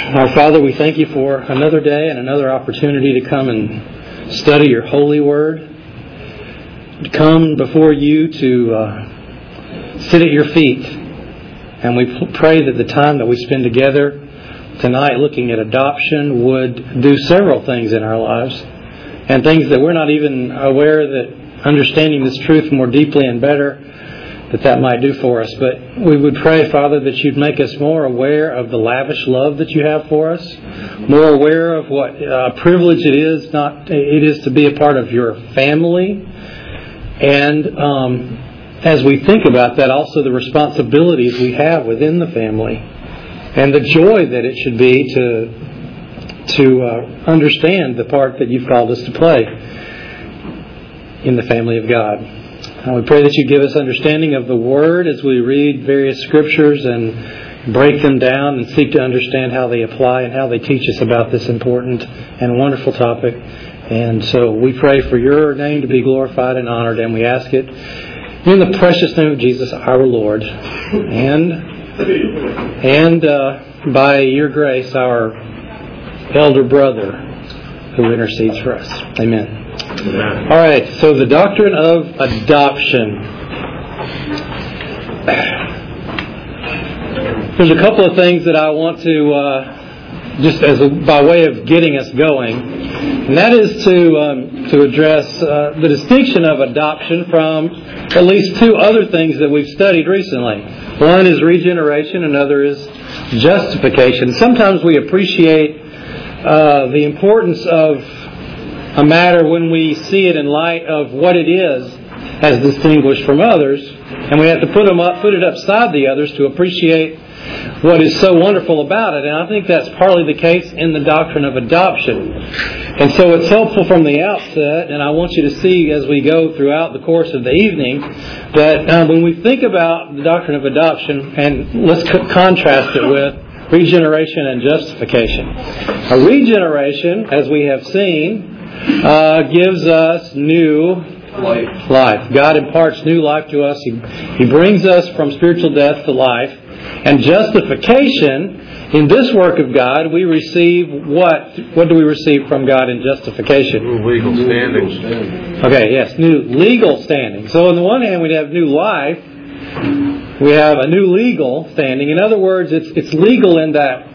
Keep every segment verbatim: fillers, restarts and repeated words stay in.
Our Father, we thank You for another day and another opportunity to come and study Your holy word, to come before You to uh, sit at Your feet. And we pray that the time that we spend together tonight looking at adoption would do several things in our lives, and things that we're not even aware that understanding this truth more deeply and better, that that might do for us. But we would pray, Father, that You'd make us more aware of the lavish love that You have for us, more aware of what a privilege it is not it is to be a part of Your family, and um, as we think about that, also the responsibilities we have within the family, and the joy that it should be to to uh, understand the part that You've called us to play in the family of God. And we pray that You give us understanding of the Word as we read various Scriptures and break them down and seek to understand how they apply and how they teach us about this important and wonderful topic. And so we pray for Your name to be glorified and honored, and we ask it in the precious name of Jesus, our Lord. And, and uh, by Your grace, our elder brother who intercedes for us. Amen. Amen. All right, so the doctrine of adoption. There's a couple of things that I want to, uh, just as a, by way of getting us going, and that is to um, to address uh, the distinction of adoption from at least two other things that we've studied recently. One is regeneration, another is justification. Sometimes we appreciate uh, the importance of a matter when we see it in light of what it is as distinguished from others, and we have to put them up, put it upside the others to appreciate what is so wonderful about it. And I think that's partly the case in the doctrine of adoption. And so it's helpful from the outset, and I want you to see as we go throughout the course of the evening, that uh, when we think about the doctrine of adoption, and let's co- contrast it with regeneration and justification. A regeneration, as we have seen, Uh, gives us new life. life. God imparts new life to us. He, he brings us from spiritual death to life. And justification, in this work of God, we receive what? What do we receive from God in justification? New legal standing. Okay, yes, new legal standing. So on the one hand, we have new life. We have a new legal standing. In other words, it's it's legal in that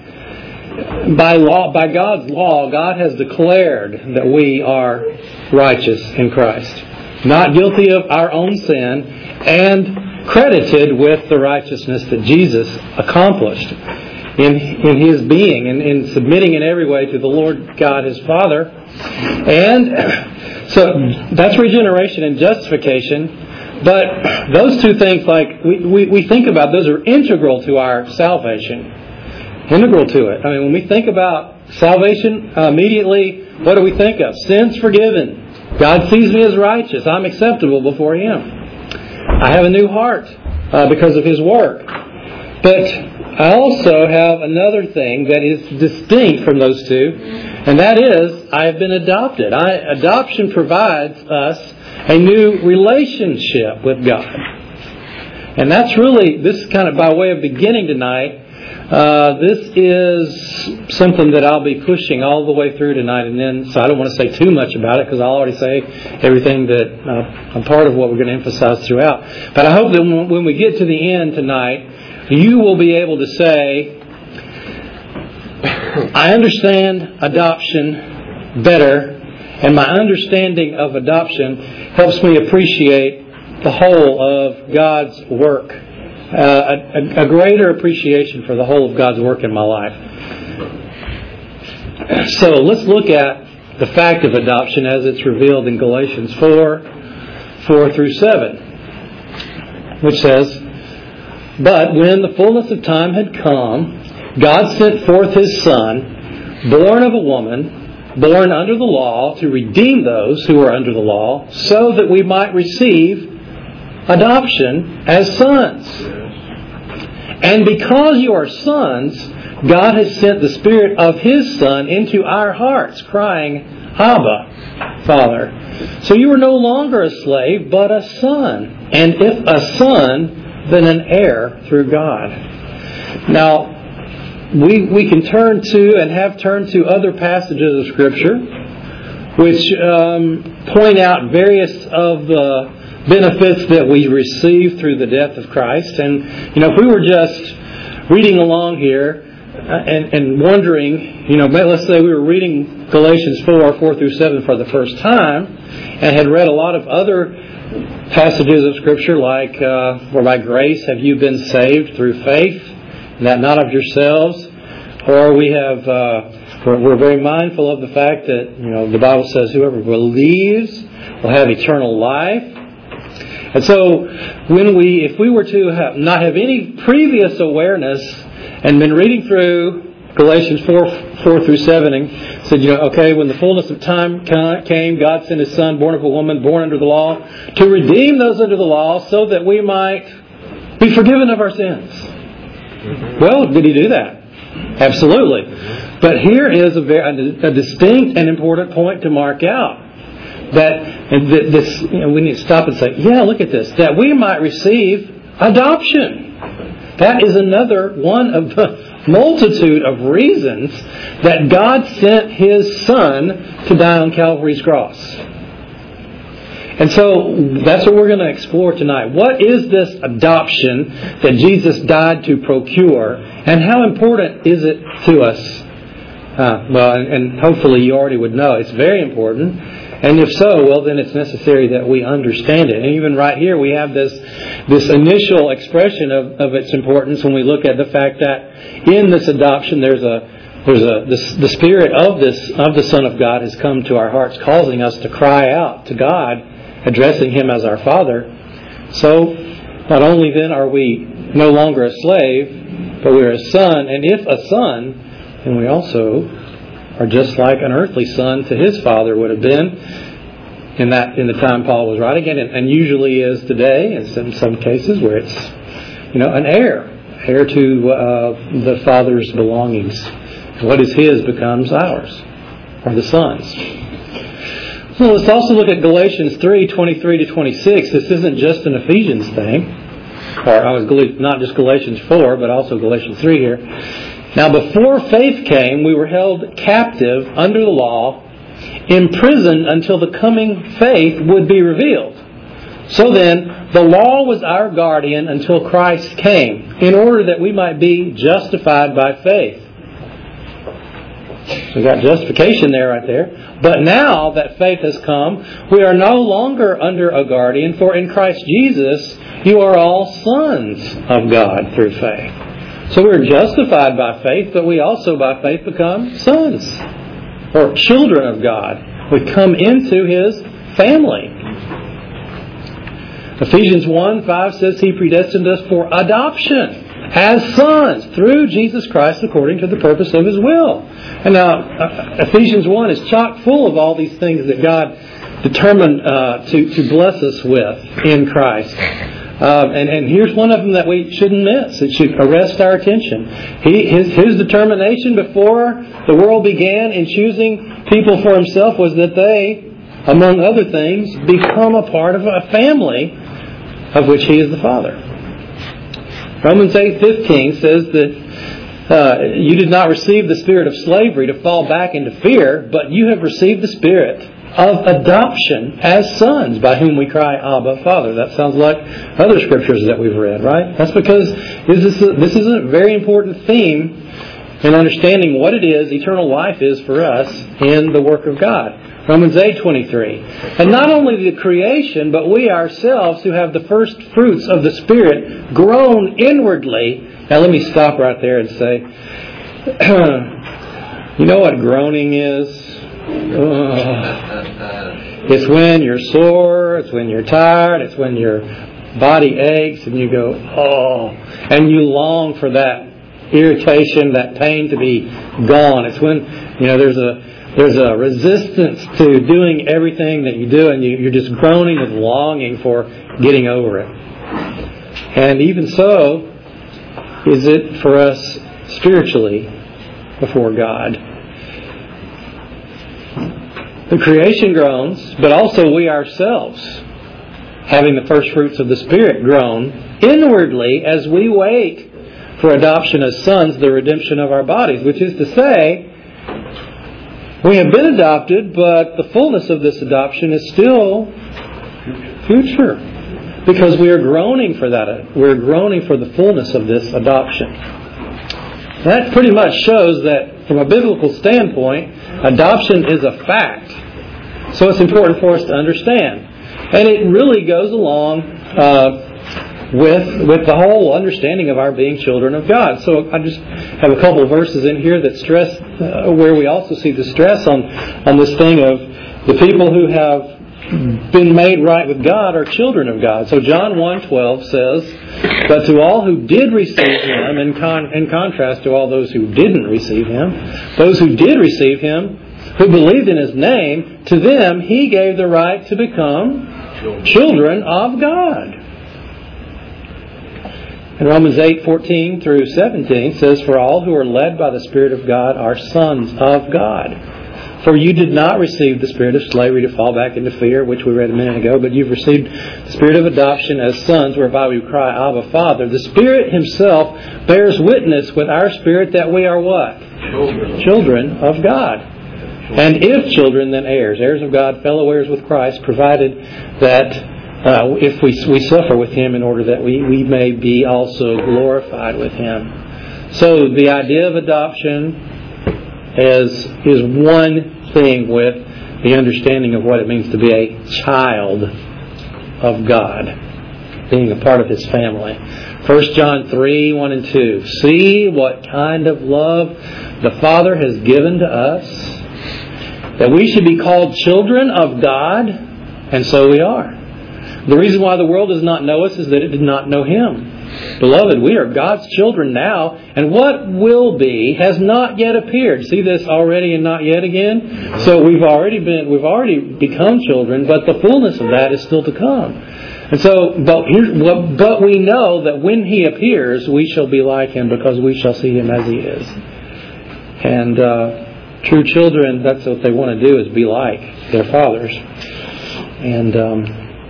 By law, by God's law, God has declared that we are righteous in Christ, not guilty of our own sin, and credited with the righteousness that Jesus accomplished in in His being and in, in submitting in every way to the Lord God, His Father. And so that's regeneration and justification. But those two things, like we, we, we think about, those are integral to our salvation. Integral to it. I mean, when we think about salvation, uh, immediately, what do we think of? Sins forgiven. God sees me as righteous. I'm acceptable before Him. I have a new heart uh, because of His work. But I also have another thing that is distinct from those two, and that is, I have been adopted. I, adoption provides us a new relationship with God. And that's really, this is kind of by way of beginning tonight. Uh, this is something that I'll be pushing all the way through tonight, and then so I don't want to say too much about it because I'll already say everything that uh, a part of what we're going to emphasize throughout. But I hope that when we get to the end tonight, you will be able to say, I understand adoption better, and my understanding of adoption helps me appreciate the whole of God's work. Uh, a, a greater appreciation for the whole of God's work in my life. So let's look at the fact of adoption as it's revealed in Galatians four, four through seven, which says, But when the fullness of time had come, God sent forth His Son, born of a woman, born under the law, to redeem those who were under the law, so that we might receive adoption as sons. And because you are sons, God has sent the Spirit of His Son into our hearts, crying, Abba, Father. So you are no longer a slave, but a son. And if a son, then an heir through God. Now, we we can turn to and have turned to other passages of Scripture which um, point out various of the benefits that we receive through the death of Christ. And, you know, if we were just reading along here uh, and, and wondering, you know, let's say we were reading Galatians four, four through seven for the first time and had read a lot of other passages of Scripture like, uh, for by grace have you been saved through faith, and that not of yourselves, or we have, uh, we're, we're very mindful of the fact that, you know, the Bible says whoever believes will have eternal life. And so, when we, if we were to have, not have any previous awareness and been reading through Galatians four, four through seven, and said, you know, okay, when the fullness of time came, God sent His Son, born of a woman, born under the law, to redeem those under the law, so that we might be forgiven of our sins. Well, did He do that? Absolutely. But here is a, very, a distinct and important point to mark out. That this, you know, we need to stop and say, yeah, look at this. That we might receive adoption. That is another one of the multitude of reasons that God sent His Son to die on Calvary's cross. And so that's what we're going to explore tonight. What is this adoption that Jesus died to procure? And how important is it to us? Uh, well, and, and hopefully you already would know it's very important. And if so, well, then it's necessary that we understand it. And even right here, we have this this initial expression of, of its importance when we look at the fact that in this adoption, there's a there's a the, the Spirit of this of the Son of God has come to our hearts, causing us to cry out to God, addressing Him as our Father. So, not only then are we no longer a slave, but we're a son. And if a son, then we also are just like an earthly son to his father would have been in that in the time Paul was writing it, and, and usually is today, in some, some cases where it's, you know, an heir, heir to uh, the father's belongings. What is his becomes ours, or the son's. So let's also look at Galatians three, twenty-three to twenty-six. This isn't just an Ephesians thing, or I was not just Galatians four, but also Galatians three here. Now, before faith came, we were held captive under the law, imprisoned until the coming faith would be revealed. So then, the law was our guardian until Christ came, in order that we might be justified by faith. So we got justification there right there. But now that faith has come, we are no longer under a guardian, for in Christ Jesus, you are all sons of God through faith. So we're justified by faith, but we also by faith become sons or children of God. We come into His family. Ephesians one five says He predestined us for adoption as sons through Jesus Christ according to the purpose of His will. And now Ephesians one is chock full of all these things that God determined uh, to, to bless us with in Christ. Uh, and, and here's one of them that we shouldn't miss. It should arrest our attention. He, his, his determination before the world began in choosing people for Himself was that they, among other things, become a part of a family of which He is the Father. Romans eight fifteen says that uh, you did not receive the spirit of slavery to fall back into fear, but you have received the Spirit of adoption as sons, by whom we cry, Abba, Father. That sounds like other scriptures that we've read, right? That's because this is a, this is a very important theme in understanding what it is eternal life is for us in the work of God. Romans eight twenty-three. And not only the creation, but we ourselves who have the first fruits of the Spirit groan inwardly. Now let me stop right there and say, you know what groaning is? Oh. It's when you're sore, it's when you're tired, it's when your body aches and you go, oh, and you long for that irritation, that pain to be gone. It's when, you know, there's a there's a resistance to doing everything that you do, and you, you're just groaning with longing for getting over it. And even so is it for us spiritually before God. The creation groans, but also we ourselves, having the first fruits of the Spirit, groan inwardly as we wait for adoption as sons, the redemption of our bodies, which is to say, we have been adopted, but the fullness of this adoption is still future, because we are groaning for that. We're groaning for the fullness of this adoption. That pretty much shows that from a biblical standpoint, adoption is a fact. So it's important for us to understand. And it really goes along uh, with with the whole understanding of our being children of God. So I just have a couple of verses in here that stress, uh, where we also see the stress on, on this thing of the people who have been made right with God are children of God. So John one twelve says, "But to all who did receive Him," in, con- in contrast to all those who didn't receive Him, those who did receive Him, who believed in His name, to them He gave the right to become children of God. And Romans eight fourteen through seventeen says, "For all who are led by the Spirit of God are sons of God. For you did not receive the spirit of slavery to fall back into fear," which we read a minute ago, "but you've received the spirit of adoption as sons, whereby we cry, Abba, Father. The Spirit Himself bears witness with our spirit that we are what? Children, Children of God. And if children, then heirs, heirs of God, fellow heirs with Christ, provided that uh, if we we suffer with Him, in order that we, we may be also glorified with Him." So the idea of adoption is is one thing with the understanding of what it means to be a child of God, being a part of His family. First John three, one and two. "See what kind of love the Father has given to us, that we should be called children of God, and so we are. The reason why the world does not know us is that it did not know Him. Beloved, we are God's children now, and what will be has not yet appeared." See this already and not yet again? So we've already been, we've already become children, but the fullness of that is still to come. And so, but, but we know that when He appears, we shall be like Him, because we shall see Him as He is. And uh, true children, that's what they want to do, is be like their fathers. And um,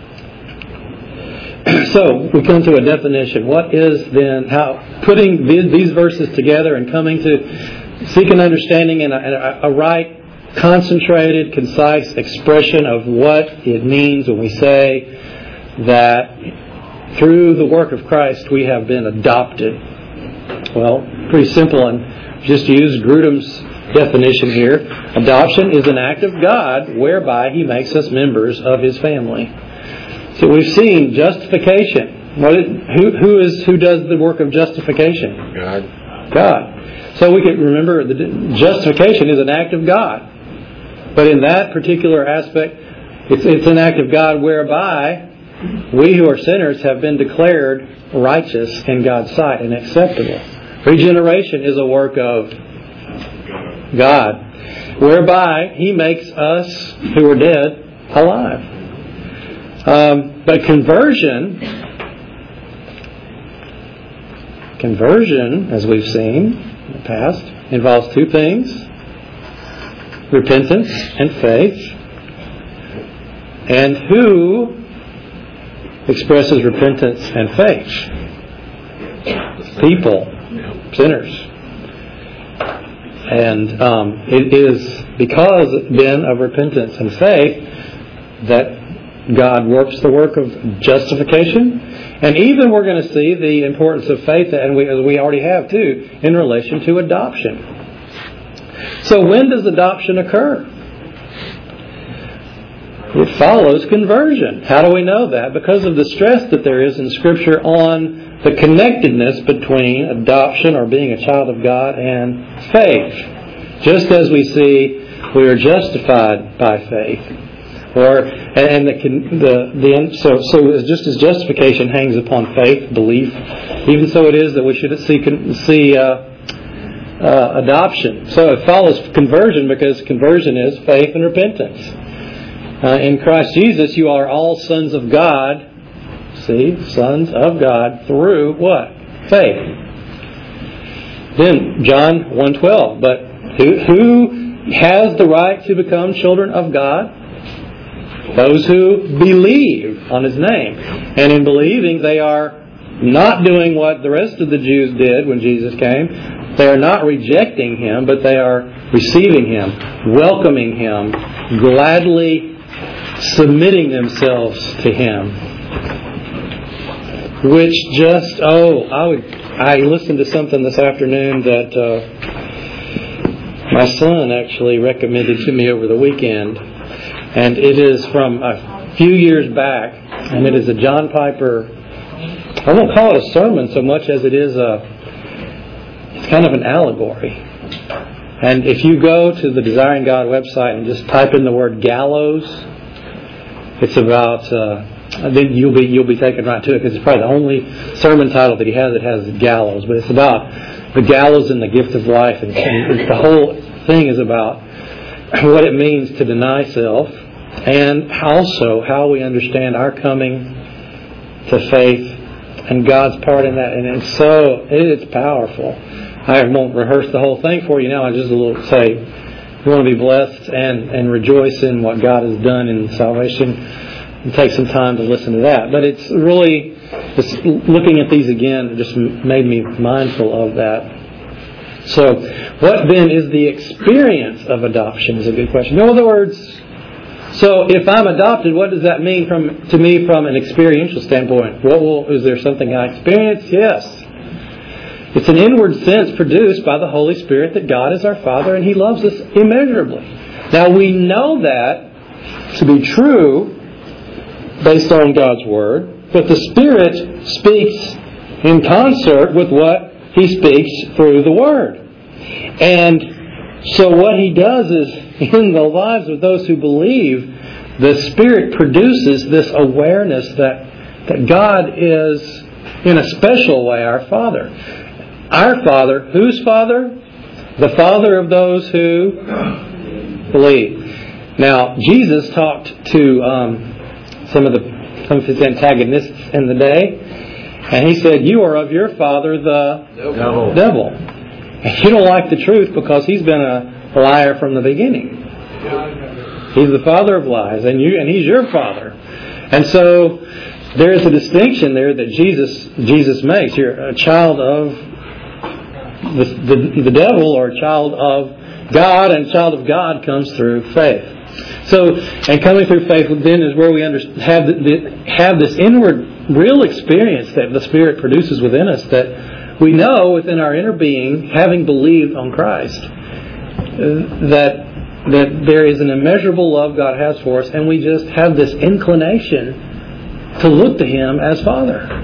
so we come to a definition. What is then, how, putting these verses together and coming to seek an understanding and a, a right, concentrated, concise expression of what it means when we say that through the work of Christ we have been adopted. Well, pretty simple, and just to use Grudem's definition here, adoption is an act of God whereby He makes us members of His family. So we've seen justification. What is, who, who is who does the work of justification? God. God. So we can remember that justification is an act of God. But in that particular aspect, it's, it's an act of God whereby we who are sinners have been declared righteous in God's sight and acceptable. Regeneration is a work of God, whereby He makes us who are dead alive. Um, but conversion, conversion, as we've seen in the past, involves two things: repentance and faith. And who expresses repentance and faith? People, sinners. And um, it is because then of repentance and faith that God works the work of justification. And even we're going to see the importance of faith, and we, as we already have too, in relation to adoption. So when does adoption occur? It follows conversion. How do we know that? Because of the stress that there is in Scripture on the connectedness between adoption, or being a child of God, and faith. Just as we see we are justified by faith. Or and the the the so so just as justification hangs upon faith, belief, even so it is that we should see see uh, uh, adoption. So it follows conversion, because conversion is faith and repentance. Uh, in Christ Jesus, you are all sons of God. See, sons of God through what? Faith. Then John one twelve. But who who has the right to become children of God? Those who believe on His name. And in believing, they are not doing what the rest of the Jews did when Jesus came. They are not rejecting Him, but they are receiving Him, welcoming Him, gladly submitting themselves to Him. Which just, oh, I would, I listened to something this afternoon that uh, my son actually recommended to me over the weekend. And it is from a few years back, and it is a John Piper, I won't call it a sermon so much as it is a, it's kind of an allegory. And if you go to the Desiring God website and just type in the word gallows, it's about, uh, then you'll be you'll be taken right to it, because it's probably the only sermon title that he has that has gallows. But it's about the gallows and the gift of life, and, and the whole thing is about what it means to deny self, and also how we understand our coming to faith and God's part in that. And it's so it is powerful. I won't rehearse the whole thing for you now. I just a little say, you want to be blessed and, and rejoice in what God has done in salvation, and take some time to listen to that. But it's really, just looking at these again, it just made me mindful of that. So, what then is the experience of adoption is a good question. In other words, so if I'm adopted, what does that mean from to me from an experiential standpoint? What will, is there something I experience? Yes. It's an inward sense produced by the Holy Spirit that God is our Father and He loves us immeasurably. Now we know that to be true based on God's Word, but the Spirit speaks in concert with what He speaks through the Word. And so what He does is, in the lives of those who believe, the Spirit produces this awareness that, that God is, in a special way, our Father. Our Father, whose Father? The Father of those who believe. Now, Jesus talked to um, some of the some of His antagonists in the day, and He said, "You are of your father, the devil." devil. And you don't like the truth because he's been a liar from the beginning. He's the father of lies, and you and He's your Father. And so there is a distinction there that Jesus Jesus makes. You're a child of The, the, the devil, or a child of God, and a child of God comes through faith. So, and coming through faith then is where we under, have the, have this inward, real experience that the Spirit produces within us, that we know within our inner being, having believed on Christ, that that there is an immeasurable love God has for us, and we just have this inclination to look to Him as Father.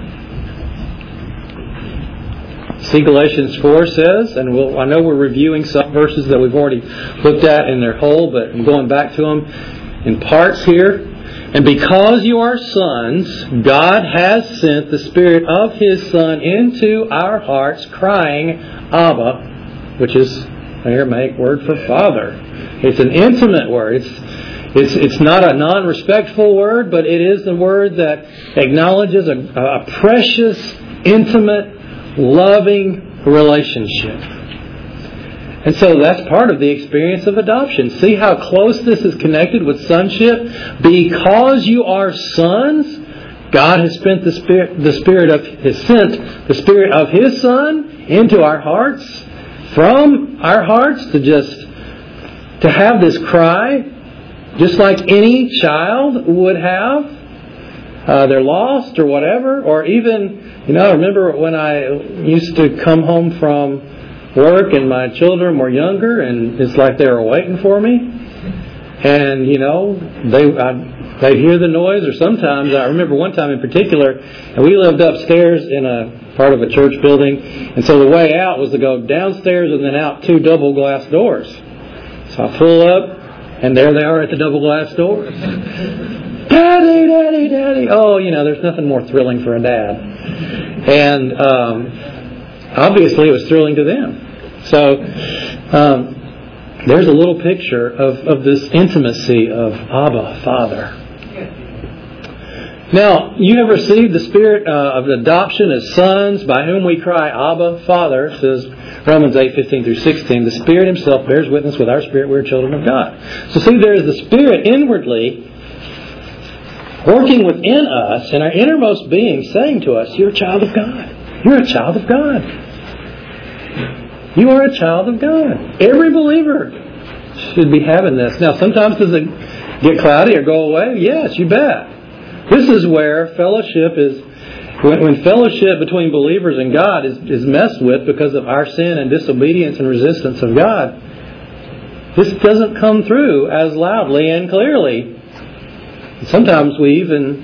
See, Galatians four says, and we'll, I know we're reviewing some verses that we've already looked at in their whole, but I'm going back to them in parts here. And because you are sons, God has sent the Spirit of His Son into our hearts, crying, Abba, which is an Aramaic word for Father. It's an intimate word. It's It's it's not a non-respectful word, but it is the word that acknowledges a, a precious, intimate, loving relationship. And so that's part of the experience of adoption. See how close this is connected with sonship? Because you are sons, God has spent the spirit the spirit of His sent the Spirit of His Son into our hearts, from our hearts to just to have this cry, just like any child would have. Uh, they're lost or whatever, or even, you know, I remember when I used to come home from work and my children were younger, and it's like they were waiting for me, and you know, they I'd, they'd hear the noise, or sometimes I remember one time in particular, and we lived upstairs in a part of a church building, and so the way out was to go downstairs and then out two double glass doors. So I pull up, and there they are at the double glass doors. Daddy, Daddy, Daddy. Oh, you know, there's nothing more thrilling for a dad. And um, obviously it was thrilling to them. So um, there's a little picture of, of this intimacy of Abba, Father. Now, you have received the Spirit uh, of adoption as sons, by whom we cry, Abba, Father, says Romans eight, fifteen through sixteen. The Spirit Himself bears witness with our spirit we are children of God. So see, there is the Spirit inwardly working within us in our innermost being, saying to us, you're a child of God. You're a child of God. You are a child of God. Every believer should be having this. Now, sometimes does it get cloudy or go away? Yes, you bet. This is where fellowship is, when, when fellowship between believers and God is, is messed with because of our sin and disobedience and resistance of God, this doesn't come through as loudly and clearly. Sometimes we even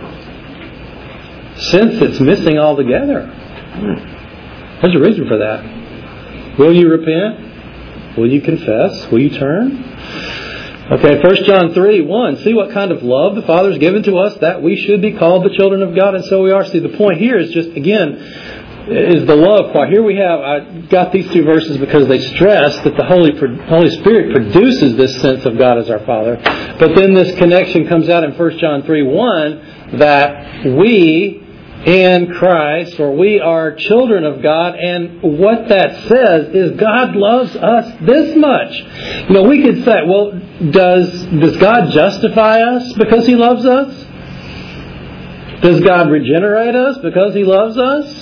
sense it's missing altogether. There's a reason for that. Will you repent? Will you confess? Will you turn? Okay, First John three, one. See what kind of love the Father has given to us that we should be called the children of God, and so we are. See, the point here is just, again, is the love part. Here we have, I got these two verses because they stress that the Holy Holy Spirit produces this sense of God as our Father. But then this connection comes out in First John three, one, that we in Christ, or we are children of God, and what that says is God loves us this much. You know, we could say, well, does, does God justify us because He loves us? Does God regenerate us because He loves us?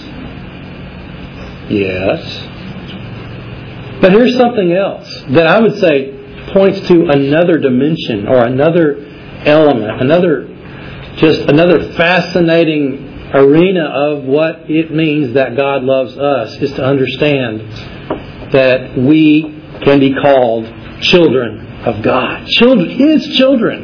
Yes. But here's something else that I would say points to another dimension or another element, another just another fascinating arena of what it means that God loves us, is to understand that we can be called children of God. Children, His children.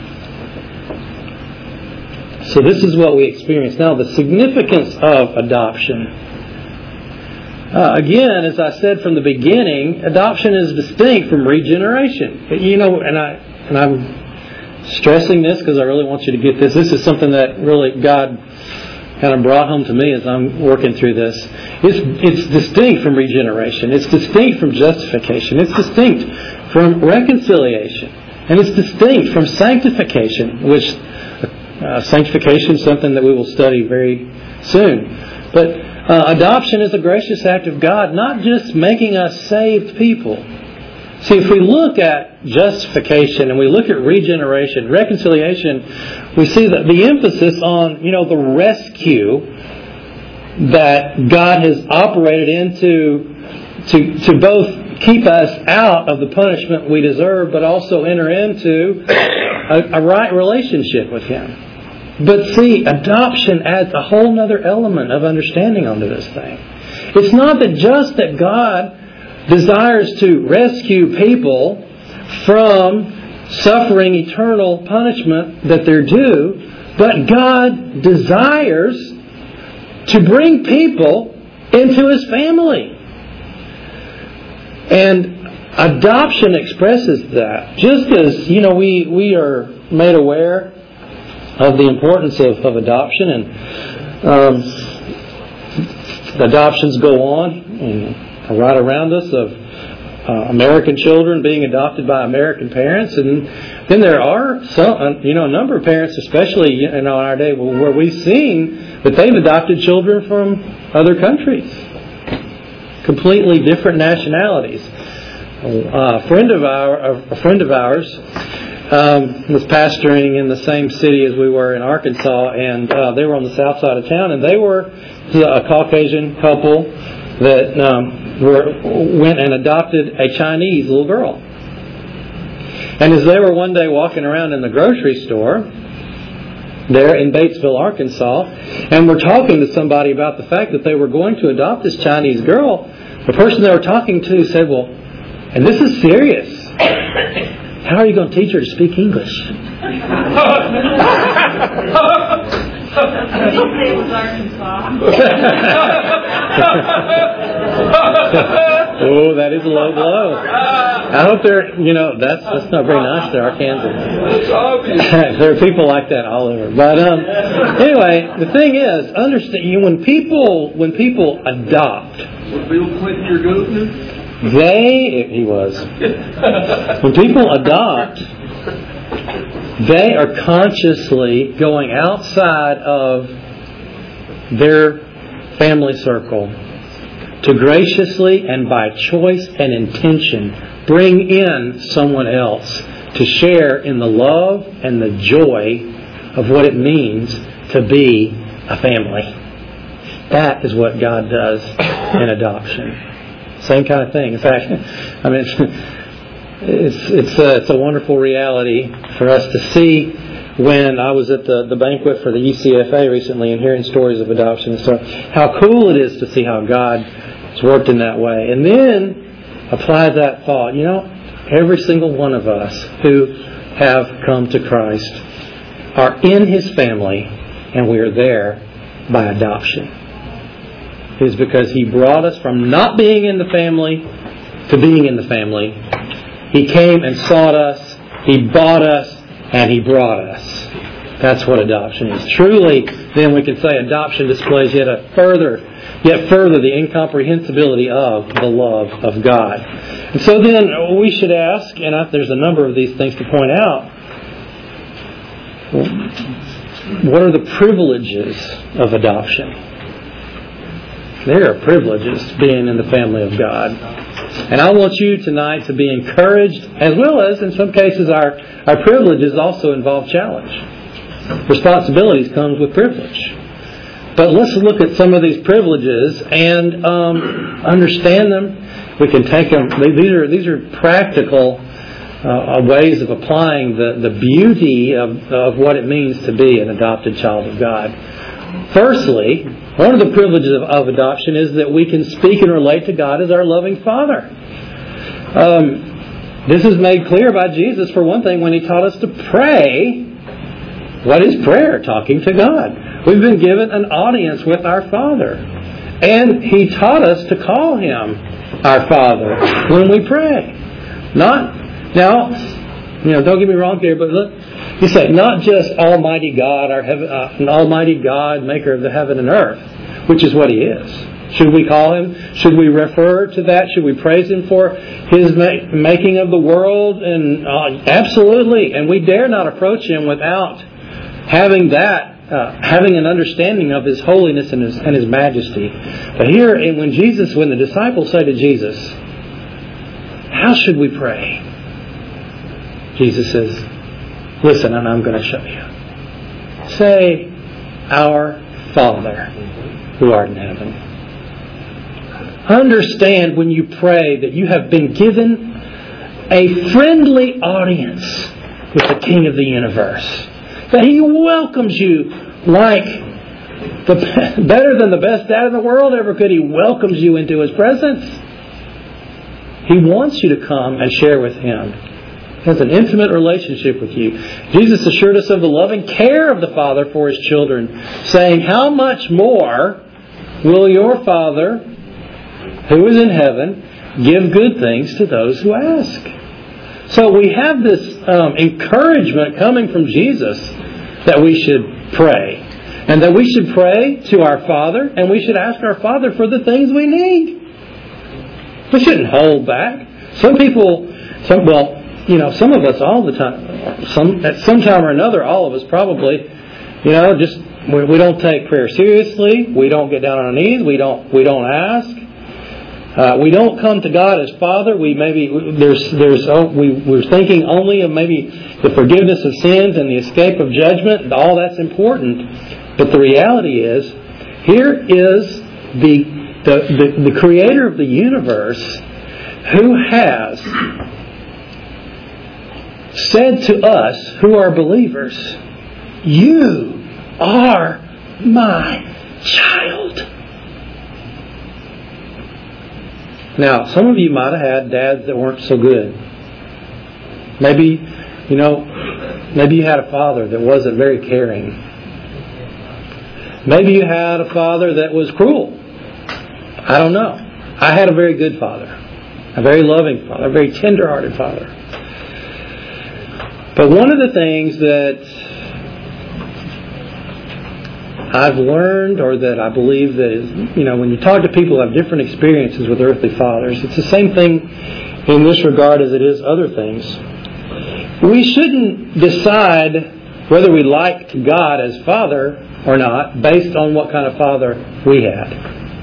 So this is what we experience. Now, the significance of adoption. Uh, again, as I said from the beginning, adoption is distinct from regeneration. You know, and I and I'm stressing this because I really want you to get this. This is something that really God kind of brought home to me as I'm working through this. It's it's distinct from regeneration. It's distinct from justification. It's distinct from reconciliation, and it's distinct from sanctification, which uh, sanctification is something that we will study very soon. But Uh, adoption is a gracious act of God, not just making us saved people. See, if we look at justification and we look at regeneration, reconciliation, we see that the emphasis on, you know, the rescue that God has operated into to, to both keep us out of the punishment we deserve, but also enter into a, a right relationship with Him. But see, adoption adds a whole other element of understanding onto this thing. It's not that just that God desires to rescue people from suffering eternal punishment that they're due, but God desires to bring people into His family. And adoption expresses that. Just as, you know, we, we are made aware of the importance of, of adoption, and um, adoptions go on and right around us of uh, American children being adopted by American parents, and then there are some, you know, a number of parents, especially you know, in our day, where we've seen that they've adopted children from other countries, completely different nationalities. Uh, a friend of our, a friend of ours. Um, was pastoring in the same city as we were in Arkansas, and uh, they were on the south side of town, and they were a Caucasian couple that um, were went and adopted a Chinese little girl. And as they were one day walking around in the grocery store there in Batesville, Arkansas, and were talking to somebody about the fact that they were going to adopt this Chinese girl, the person they were talking to said, well, and this is serious, how are you going to teach her to speak English? Oh, that is a low blow. I hope they're, you know, that's that's not very nice to Arkansas. There are people like that all over. But um, anyway, the thing is, understand, you know, when people when people adopt, Bill Clinton, your governor? They, he was. When people adopt, they are consciously going outside of their family circle to graciously and by choice and intention bring in someone else to share in the love and the joy of what it means to be a family. That is what God does in adoption. Same kind of thing. In fact, I mean, it's it's it's a, it's a wonderful reality for us to see. When I was at the, the banquet for the U C F A recently and hearing stories of adoption and stuff, how cool it is to see how God has worked in that way. And then apply that thought. You know, every single one of us who have come to Christ are in His family, and we are there by adoption. It is because He brought us from not being in the family to being in the family. He came and sought us, He bought us, and He brought us. That's what adoption is. Truly, then we can say adoption displays yet a further, yet further the incomprehensibility of the love of God. And so then we should ask, and I, there's a number of these things to point out, what are the privileges of adoption? There are privileges being in the family of God. And I want you tonight to be encouraged, as well as, in some cases, our, our privileges also involve challenge. Responsibilities comes with privilege. But let's look at some of these privileges and um, understand them. We can take them. These are these are practical uh, ways of applying the, the beauty of, of what it means to be an adopted child of God. Firstly, one of the privileges of, of adoption is that we can speak and relate to God as our loving Father. Um, this is made clear by Jesus, for one thing, when He taught us to pray. What is prayer? Talking to God. We've been given an audience with our Father. And He taught us to call Him our Father when we pray. Not, now, you know, don't get me wrong here, but look, you say, not just Almighty God, our heaven, uh, an Almighty God, maker of the heaven and earth, which is what He is. Should we call Him? Should we refer to that? Should we praise Him for His ma- making of the world? And uh, absolutely. And we dare not approach Him without having that, uh, having an understanding of His holiness and His, and His majesty. But here, and when Jesus, when the disciples say to Jesus, "How should we pray?" Jesus says, "Listen, and I'm going to show you. Say, Our Father, who art in heaven." Understand when you pray that you have been given a friendly audience with the King of the universe. That He welcomes you like the better than the best dad in the world ever could. He welcomes you into His presence. He wants you to come and share with Him. He has an intimate relationship with you. Jesus assured us of the loving care of the Father for His children, saying, "How much more will your Father, who is in heaven, give good things to those who ask?" So we have this um, encouragement coming from Jesus that we should pray. And that we should pray to our Father, and we should ask our Father for the things we need. We shouldn't hold back. Some people, some, well, you know, some of us all the time, some at some time or another, all of us probably, you know, just we, we don't take prayer seriously. We don't get down on our knees. We don't we don't ask. Uh, we don't come to God as Father. We maybe there's there's oh, we we're thinking only of maybe the forgiveness of sins and the escape of judgment. All that's important, but the reality is, here is the the the, the Creator of the universe who has said to us who are believers, "You are my child." Now, some of you might have had dads that weren't so good. Maybe, you know, maybe you had a father that wasn't very caring. Maybe you had a father that was cruel. I don't know. I had a very good father. A very loving father. A very tender-hearted father. But one of the things that I've learned, or that I believe that is, you know, when you talk to people who have different experiences with earthly fathers, it's the same thing in this regard as it is other things. We shouldn't decide whether we like God as Father or not based on what kind of father we had.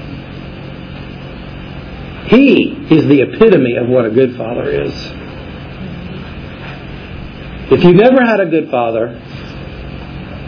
He is the epitome of what a good father is. If you've never had a good father,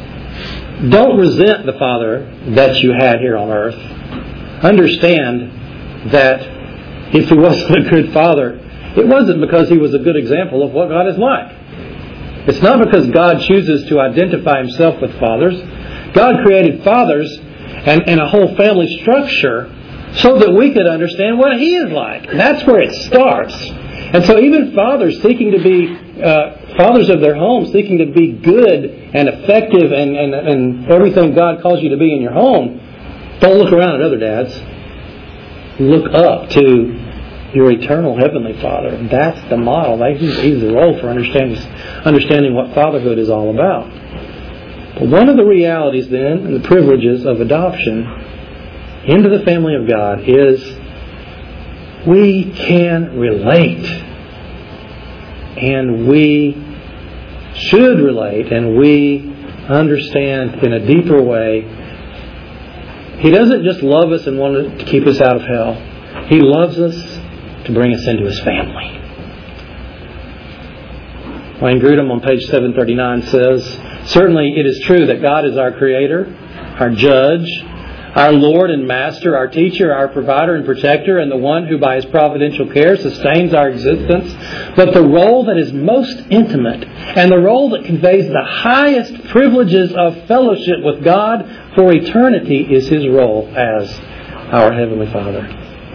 don't resent the father that you had here on earth. Understand that if he wasn't a good father, it wasn't because he was a good example of what God is like. It's not because God chooses to identify himself with fathers. God created fathers and, and a whole family structure so that we could understand what he is like. And that's where it starts. And so even fathers seeking to be uh, fathers of their home, seeking to be good and effective and, and, and everything God calls you to be in your home, don't look around at other dads. Look up to your eternal Heavenly Father. That's the model. He's, he's the role for understanding, understanding what fatherhood is all about. But one of the realities then, and the privileges of adoption into the family of God is we can relate. And we should relate. And we understand in a deeper way. He doesn't just love us and want to keep us out of hell. He loves us to bring us into His family. Wayne Grudem on page seven thirty-nine says, certainly it is true that God is our Creator, our Judge, our Lord and Master, our Teacher, our Provider and Protector, and the one who by His providential care sustains our existence. But the role that is most intimate and the role that conveys the highest privileges of fellowship with God for eternity is His role as our Heavenly Father.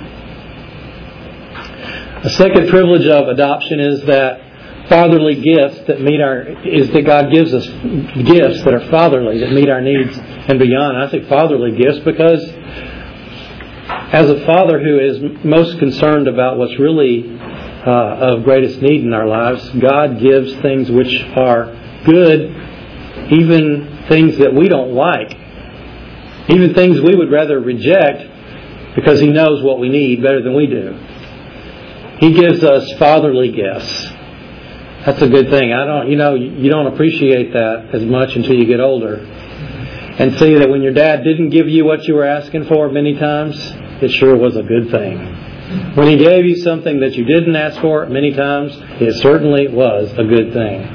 A second privilege of adoption is that fatherly gifts that meet our is that God gives us gifts that are fatherly, that meet our needs and beyond. I say fatherly gifts because as a father who is most concerned about what's really uh, of greatest need in our lives, God gives things which are good, even things that we don't like, even things we would rather reject because He knows what we need better than we do. He gives us fatherly gifts. That's a good thing. I don't, you know, you don't appreciate that as much until you get older. And see that when your dad didn't give you what you were asking for many times, it sure was a good thing. When he gave you something that you didn't ask for many times, it certainly was a good thing.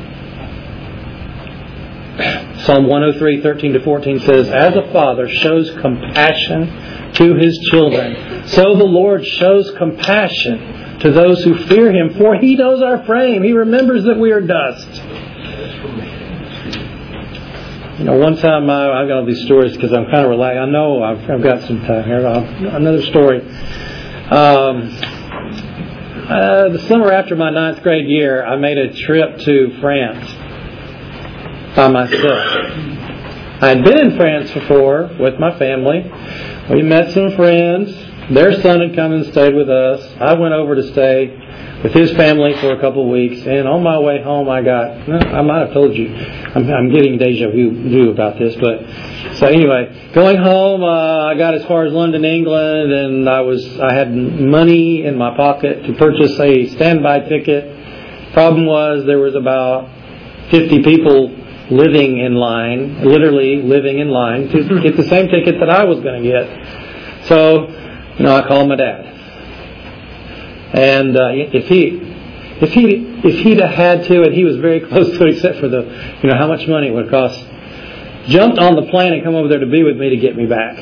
Psalm one oh three, thirteen to fourteen says, as a father shows compassion to his children, so the Lord shows compassion to those who fear Him, for He knows our frame. He remembers that we are dust. You know, one time I, I've got all these stories because I'm kind of relaxed. I know I've, I've got some time here. I'll, another story. Um, uh, the summer after my ninth grade year, I made a trip to France by myself. I had been in France before with my family. We met some friends. Their son had come and stayed with us. I went over to stay with his family for a couple of weeks. And on my way home, I got, well, I might have told you, I'm, I'm getting deja vu about this. But so anyway, going home, uh, I got as far as London, England. And I was, I had money in my pocket to purchase a standby ticket. Problem was there was about fifty people living in line, literally living in line to get the same ticket that I was going to get. So, you know, I called my dad, and uh, if he, if he, if he'd have had to, and he was very close to it, except for the, you know, how much money it would cost, jumped on the plane and come over there to be with me to get me back.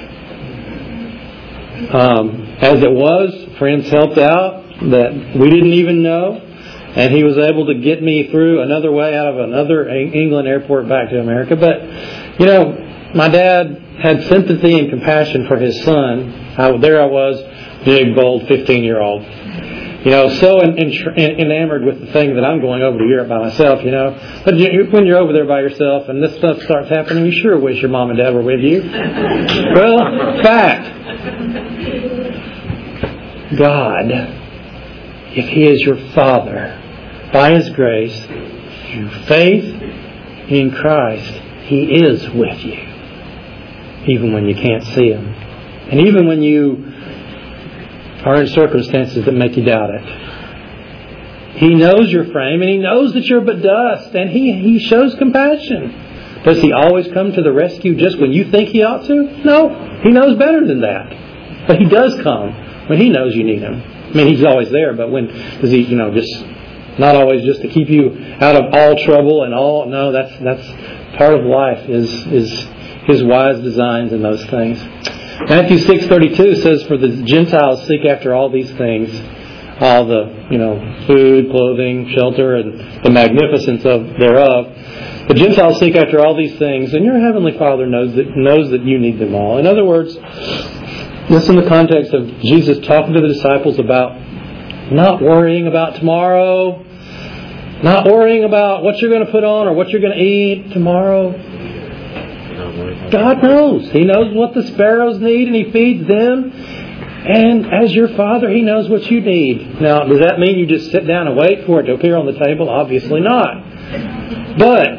Um, as it was, friends helped out that we didn't even know, and he was able to get me through another way out of another England airport back to America. But you know, my dad had sympathy and compassion for his son. I, there I was, big, bold, fifteen-year-old. You know, so en- en- enamored with the thing that I'm going over to Europe by myself, you know. But you, when you're over there by yourself and this stuff starts happening, you sure wish your mom and dad were with you. Well, fact. God, if He is your Father, by His grace, through faith in Christ, He is with you. Even when you can't see Him. And even when you are in circumstances that make you doubt it. He knows your frame and He knows that you're but dust. And He, he shows compassion. Does He always come to the rescue just when you think He ought to? No. He knows better than that. But He does come when He knows you need Him. I mean, He's always there, but when does He, you know, just Not always just to keep you out of all trouble and all. No, that's that's part of life. Is is His wise designs in those things. Matthew six thirty-two says, "For the Gentiles seek after all these things, all the you know food, clothing, shelter, and the magnificence of thereof. The Gentiles seek after all these things, and your heavenly Father knows that knows that you need them all." In other words, this in the context of Jesus talking to the disciples about not worrying about tomorrow, not worrying about what you're going to put on or what you're going to eat tomorrow. God knows. He knows what the sparrows need, and He feeds them. And as your Father, He knows what you need. Now, does that mean you just sit down and wait for it to appear on the table? Obviously not. But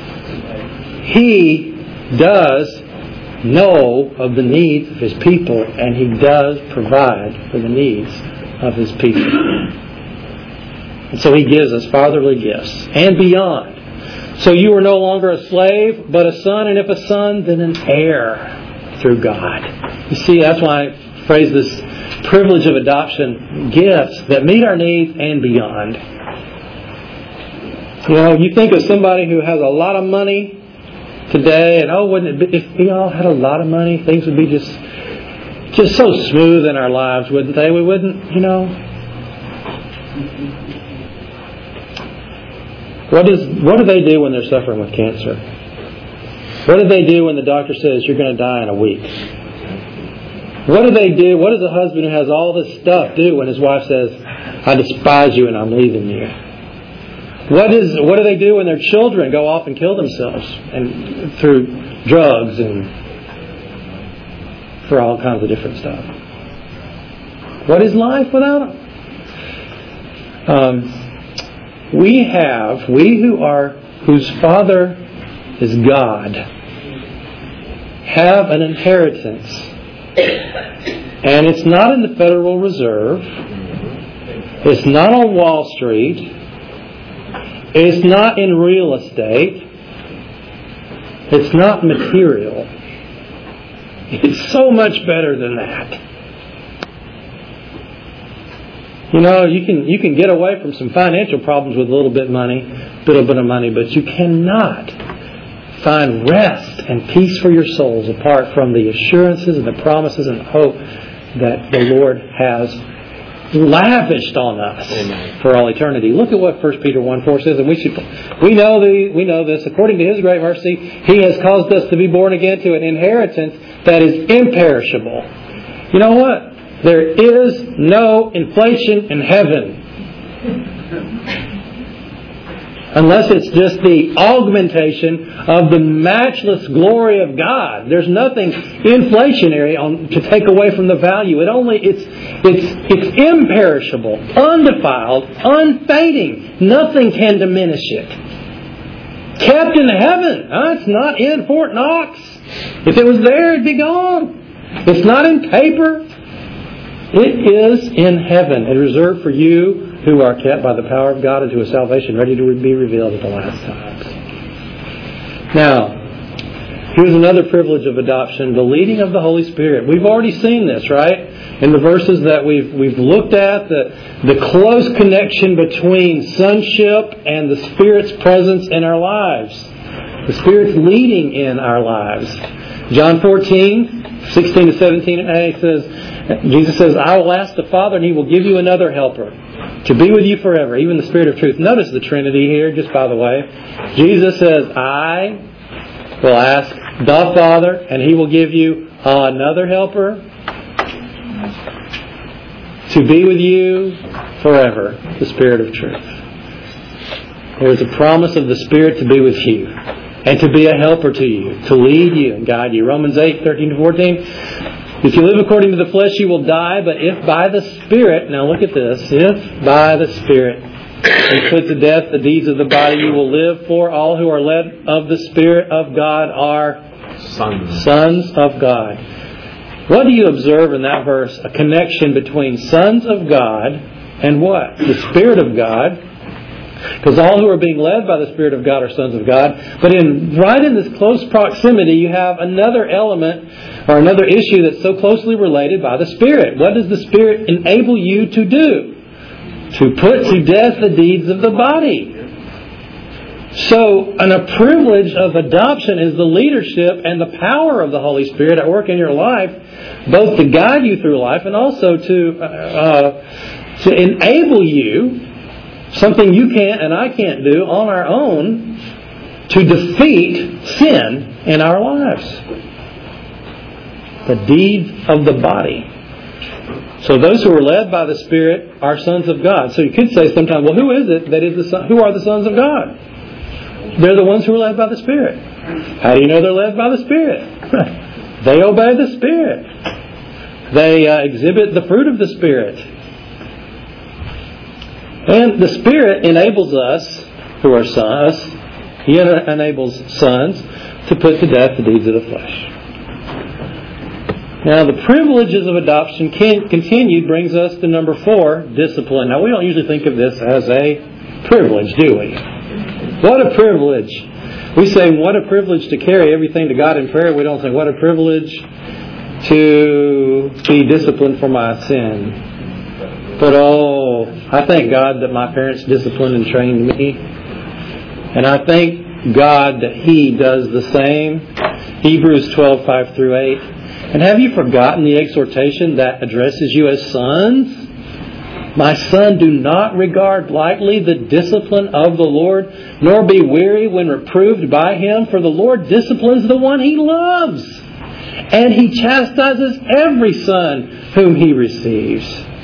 He does know of the needs of His people, and He does provide for the needs of His people. And so He gives us fatherly gifts and beyond. So you are no longer a slave, but a son, and if a son, then an heir through God. You see, that's why I phrase this privilege of adoption, gifts that meet our needs and beyond. You know, you think of somebody who has a lot of money today, and oh, wouldn't it be, if we all had a lot of money, things would be just just so smooth in our lives, wouldn't they? We wouldn't, you know. What is what do they do when they're suffering with cancer? What do they do when the doctor says you're going to die in a week? What do they do? What does a husband who has all this stuff do when his wife says, "I despise you and I'm leaving you"? What is what do they do when their children go off and kill themselves and through drugs and for all kinds of different stuff? What is life without them? Um, we have we who are whose Father is God have an inheritance, and it's not in the Federal Reserve. It's not on Wall Street. It's not in real estate. It's not material. It's so much better than that. You know, you can you can get away from some financial problems with a little bit of money, little bit of money, but you cannot find rest and peace for your souls apart from the assurances and the promises and hope that the Lord has lavished on us. Amen. For all eternity. Look at what First Peter one four says, and we should we know the we know this. According to His great mercy, He has caused us to be born again to an inheritance that is imperishable. You know what? There is no inflation in heaven. Unless it's just the augmentation of the matchless glory of God. There's nothing inflationary on, to take away from the value. It only it's it's it's imperishable, undefiled, unfading. Nothing can diminish it. Kept in heaven. Huh? It's not in Fort Knox. If it was there, it'd be gone. It's not in paper. It is in heaven and reserved for you who are kept by the power of God unto a salvation ready to be revealed at the last times. Now, here's another privilege of adoption, the leading of the Holy Spirit. We've already seen this, right? In the verses that we've we've looked at, the, the close connection between sonship and the Spirit's presence in our lives. The Spirit's leading in our lives. John fourteen, sixteen to seventeen a says, Jesus says, "I will ask the Father, and He will give you another helper to be with you forever, even the Spirit of truth." Notice the Trinity here, just by the way. Jesus says, "I will ask the Father, and He will give you another helper to be with you forever, the Spirit of truth." There is a promise of the Spirit to be with you and to be a helper to you, to lead you and guide you. Romans eight, thirteen to fourteen. "If you live according to the flesh, you will die. But if by the Spirit," now look at this, "if by the Spirit you put to death the deeds of the body, you will live. For all who are led of the Spirit of God are sons, sons of God." What do you observe in that verse? A connection between sons of God and what? The Spirit of God. Because all who are being led by the Spirit of God are sons of God. But in right in this close proximity, you have another element or another issue that's so closely related by the Spirit. What does the Spirit enable you to do? to put to death the deeds of the body. So, and a privilege of adoption is the leadership and the power of the Holy Spirit at work in your life, both to guide you through life and also to uh, to enable you, something you can't and I can't do on our own, to defeat sin in our lives. The deed of the body. So those who are led by the Spirit are sons of God. So you could say sometimes, well, who is it that is the son? Who are the sons of God? They're the ones who are led by the Spirit. How do you know they're led by the Spirit? They obey the Spirit. They uh, exhibit the fruit of the Spirit. And the Spirit enables us, who are sons, He enables sons to put to death the deeds of the flesh. Now, the privileges of adoption can, continued brings us to number four, discipline. Now, we don't usually think of this as a privilege, do we? What a privilege. We say, what a privilege to carry everything to God in prayer. We don't say, what a privilege to be disciplined for my sin. But oh, I thank God that my parents disciplined and trained me. And I thank God that He does the same. Hebrews twelve, five through eight. And have you forgotten the exhortation that addresses you as sons? My son, do not regard lightly the discipline of the Lord, nor be weary when reproved by Him, for the Lord disciplines the one He loves, and He chastises every son whom He receives.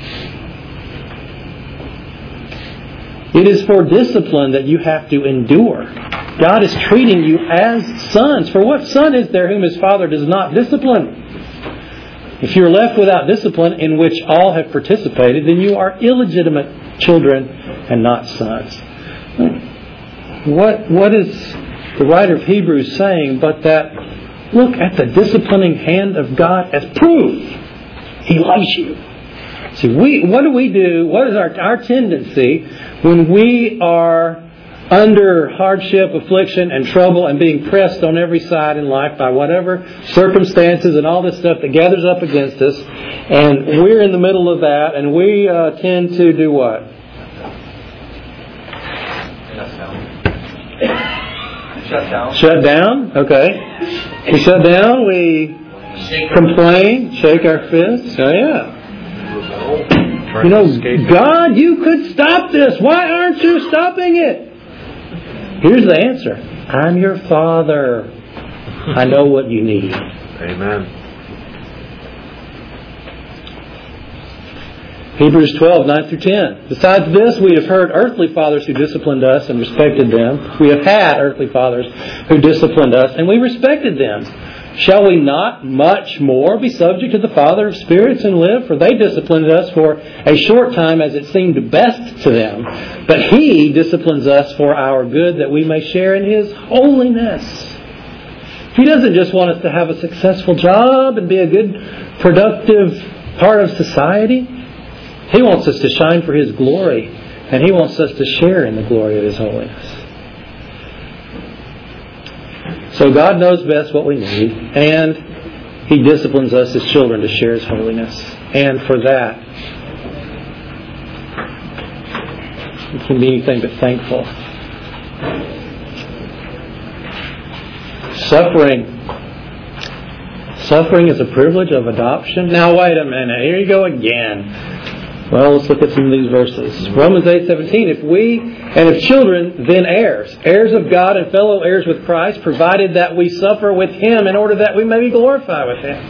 It is for discipline that you have to endure. God is treating you as sons. For what son is there whom his father does not discipline? If you're left without discipline in which all have participated, then you are illegitimate children and not sons. What, what is the writer of Hebrews saying but that look at the disciplining hand of God as proof He loves you. See, we, what do we do? What is our, our tendency when we are under hardship, affliction, and trouble and being pressed on every side in life by whatever circumstances and all this stuff that gathers up against us, and we're in the middle of that, and we uh, tend to do what? Shut down. Shut down? Okay. We shut down, we complain, shake our fists. Oh, yeah. You know, God, you could stop this. Why aren't you stopping it? Here's the answer. I'm your Father. I know what you need. Amen. Hebrews twelve, nine through ten. Besides this, we have heard earthly fathers who disciplined us and respected them. We have had earthly fathers who disciplined us and we respected them. Shall we not much more be subject to the Father of spirits and live? For they disciplined us for a short time as it seemed best to them. But He disciplines us for our good, that we may share in His holiness. He doesn't just want us to have a successful job and be a good, productive part of society. He wants us to shine for His glory. And He wants us to share in the glory of His holiness. So God knows best what we need, and He disciplines us as children to share His holiness. And for that, we can be anything but thankful. Suffering. Suffering is a privilege of adoption. Now wait a minute, here you go again. Well, let's look at some of these verses. Romans eight seventeen. If we, and if children, then heirs. Heirs of God and fellow heirs with Christ, provided that we suffer with Him in order that we may be glorified with Him.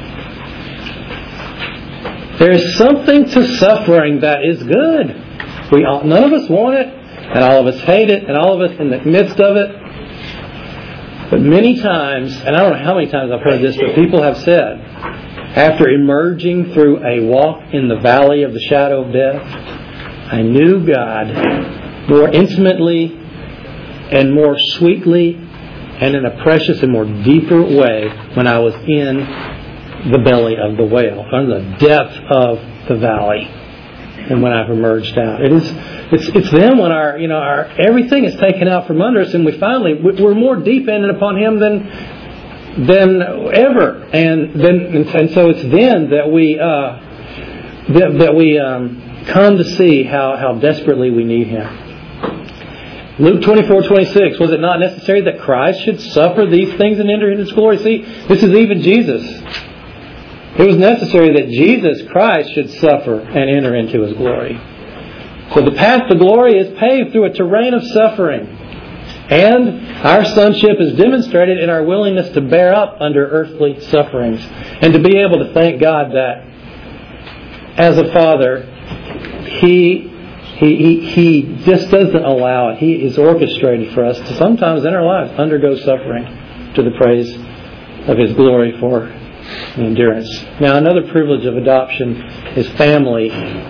There is something to suffering that is good. We all, none of us want it, and all of us hate it, and all of us in the midst of it. But many times, and I don't know how many times I've heard this, but people have said, after emerging through a walk in the valley of the shadow of death, I knew God more intimately and more sweetly and in a precious and more deeper way when I was in the belly of the whale, on the depth of the valley, and when I've emerged out. It is, it's, it's then when our, you know, our everything is taken out from under us, and we finally we're more dependent upon Him than. than ever, and then and so it's then that we uh, that, that we um, come to see how, how desperately we need Him. Luke twenty-four twenty-six, was it not necessary that Christ should suffer these things and enter into His glory? See, this is even Jesus. It was necessary that Jesus Christ should suffer and enter into His glory. So the path to glory is paved through a terrain of suffering. And our sonship is demonstrated in our willingness to bear up under earthly sufferings. And to be able to thank God that as a Father, He He, he, he just doesn't allow it. He is orchestrated for us to sometimes in our lives undergo suffering to the praise of His glory for endurance. Now, another privilege of adoption is family.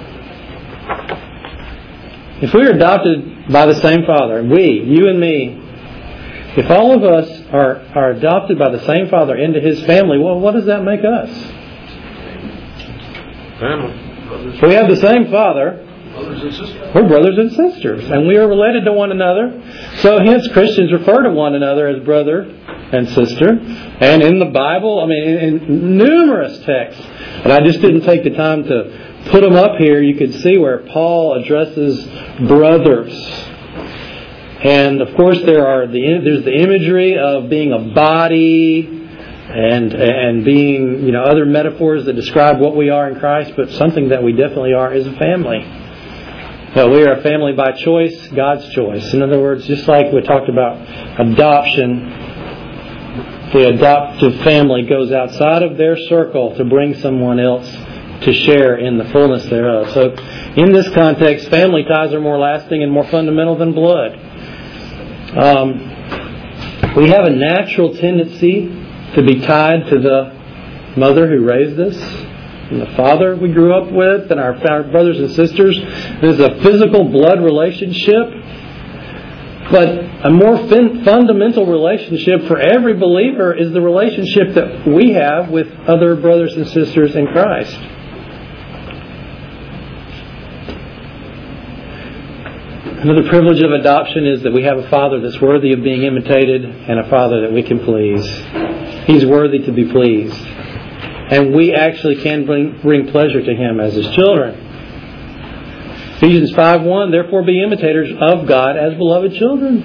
If we are adopted by the same Father, we, you and me, if all of us are, are adopted by the same Father into His family, well, what does that make us? Family. If we have the same Father, we're brothers and sisters, and we are related to one another. So hence Christians refer to one another as brother and sister. And in the Bible, I mean, in numerous texts, but I just didn't take the time to put them up here. You could see where Paul addresses brothers. And of course there are the there's the imagery of being a body and and being, you know, other metaphors that describe what we are in Christ, but something that we definitely are is a family. Well, we are a family by choice, God's choice. In other words, just like we talked about adoption, the adoptive family goes outside of their circle to bring someone else to share in the fullness thereof. So in this context, family ties are more lasting and more fundamental than blood. Um, we have a natural tendency to be tied to the mother who raised us, and the father we grew up with, and our brothers and sisters. There's a physical blood relationship, but a more fin- fundamental relationship for every believer is the relationship that we have with other brothers and sisters in Christ. Another privilege of adoption is that we have a Father that's worthy of being imitated and a Father that we can please. He's worthy to be pleased. And we actually can bring, bring pleasure to Him as His children. Ephesians five one, therefore be imitators of God as beloved children.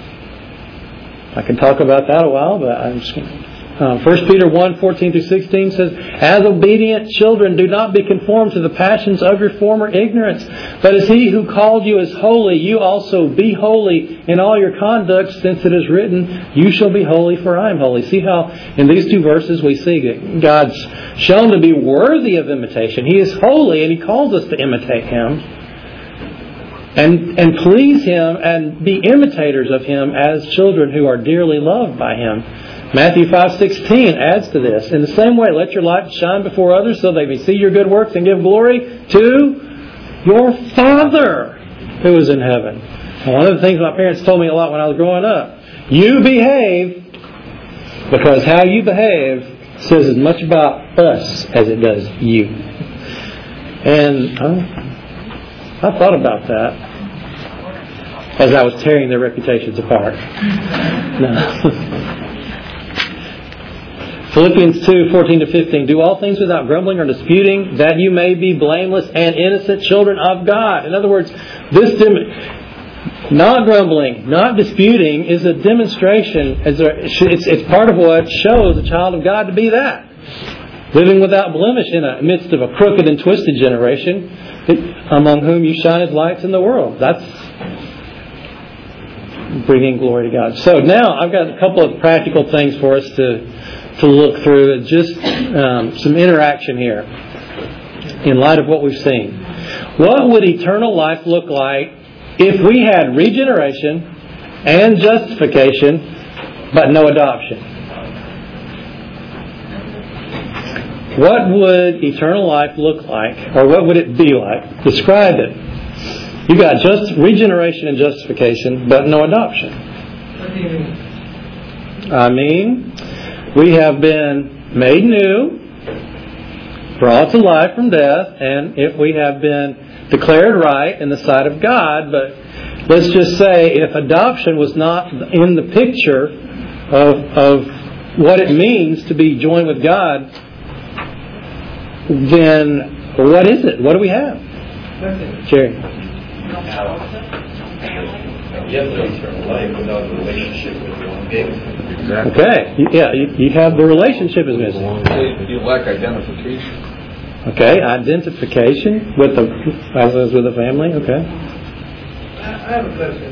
I can talk about that a while, but I'm just going to... Um, First Peter one fourteen through sixteen says, as obedient children, do not be conformed to the passions of your former ignorance, but as He who called you is holy, you also be holy in all your conduct, since it is written, you shall be holy, for I am holy. See how in these two verses we see that God's shown to be worthy of imitation. He is holy, and He calls us to imitate Him and, and please Him and be imitators of Him as children who are dearly loved by Him. Matthew five sixteen adds to this. In the same way, let your light shine before others so they may see your good works and give glory to your Father who is in heaven. And one of the things my parents told me a lot when I was growing up, you behave, because how you behave says as much about us as it does you. And oh, I thought about that as I was tearing their reputations apart. No. Philippians two fourteen to fifteen. Do all things without grumbling or disputing, that you may be blameless and innocent children of God. In other words, this dem- not grumbling, not disputing is a demonstration. It's, it's part of what shows a child of God to be that. Living without blemish in the midst of a crooked and twisted generation, among whom you shine as lights in the world. That's bringing glory to God. So now I've got a couple of practical things for us to to look through, just um, some interaction here in light of what we've seen. What would eternal life look like if we had regeneration and justification but no adoption? What would eternal life look like, or what would it be like? Describe it. You got just regeneration and justification but no adoption. What do you mean? I mean, we have been made new, brought to life from death, and if we have been declared right in the sight of God, but let's just say if adoption was not in the picture of, of what it means to be joined with God, then what is it? What do we have? Jerry. You have the eternal life without a relationship with the one giver. Exactly. Okay. You- Yeah, you, you have the relationship is missing. You lack identification. Okay, identification with the as is with the family. Okay. I have a question.